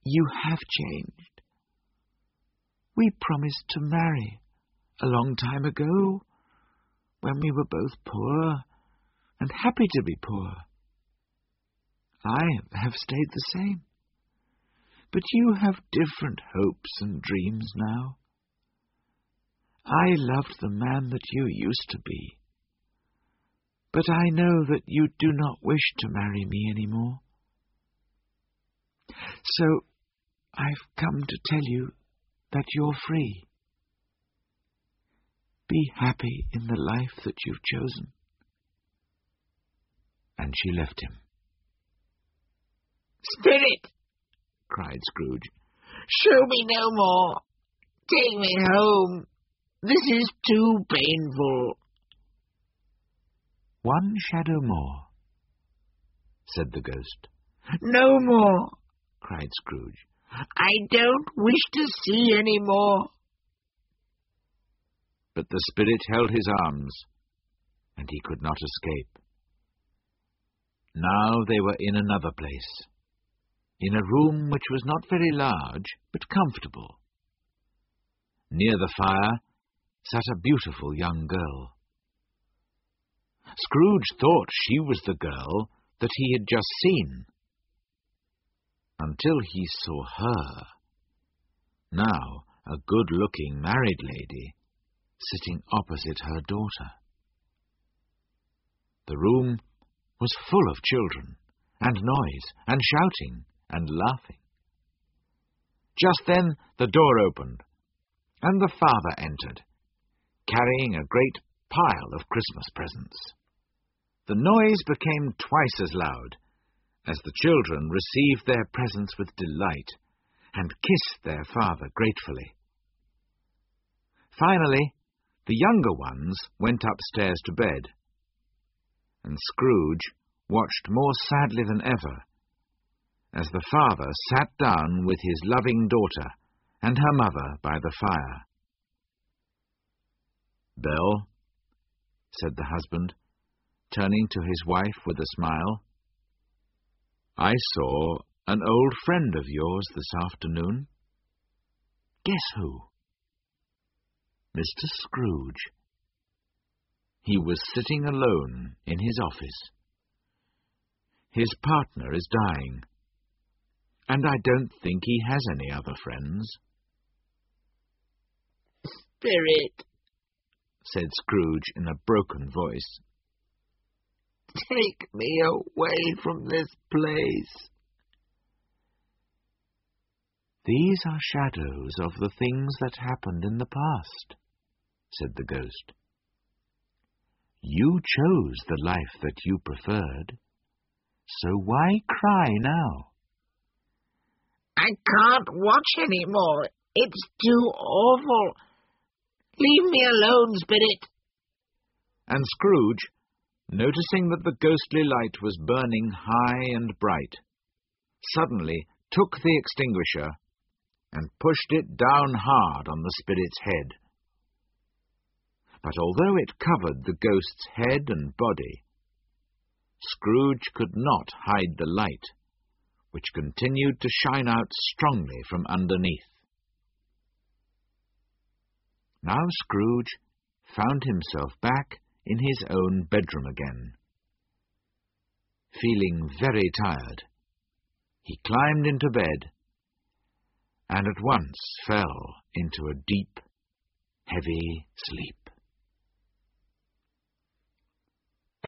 You have changed. We promised to marry a long time ago, when we were both poor and happy to be poor. I have stayed the same, but you have different hopes and dreams now. I loved the man that you used to be, but I know that you do not wish to marry me anymore. So I've come to tell you that you're free. Be happy in the life that you've chosen. And she left him. Spirit, cried Scrooge, show me no more. Take me home. This is too painful. One shadow more, said the ghost. No more, cried Scrooge. I don't wish to see any more. But the spirit held his arms, and he could not escape. Now they were in another place, in a room which was not very large, but comfortable. Near the fire sat a beautiful young girl. Scrooge thought she was the girl that he had just seen, until he saw her, now a good-looking married lady, sitting opposite her daughter. The room was full of children, and noise, and shouting, and laughing. Just then the door opened, and the father entered, carrying a great pile of Christmas presents. The noise became twice as loud, as the children received their presents with delight, and kissed their father gratefully. Finally, the younger ones went upstairs to bed, and Scrooge watched more sadly than ever, as the father sat down with his loving daughter and her mother by the fire. "Belle," said the husband, turning to his wife with a smile, "I saw an old friend of yours this afternoon." "Guess who?" "Mr. Scrooge. He was sitting alone in his office. His partner is dying, and I don't think he has any other friends." "Spirit," said Scrooge in a broken voice, "take me away from this place." "These are shadows of the things that happened in the past," said the ghost. "You chose the life that you preferred, so why cry now?" "I can't watch any more. It's too awful. Leave me alone, Spirit." And Scrooge, noticing that the ghostly light was burning high and bright, suddenly took the extinguisher and pushed it down hard on the spirit's head. But although it covered the ghost's head and body, Scrooge could not hide the light, which continued to shine out strongly from underneath. Now Scrooge found himself back in his own bedroom again. Feeling very tired, he climbed into bed, and at once fell into a deep, heavy sleep.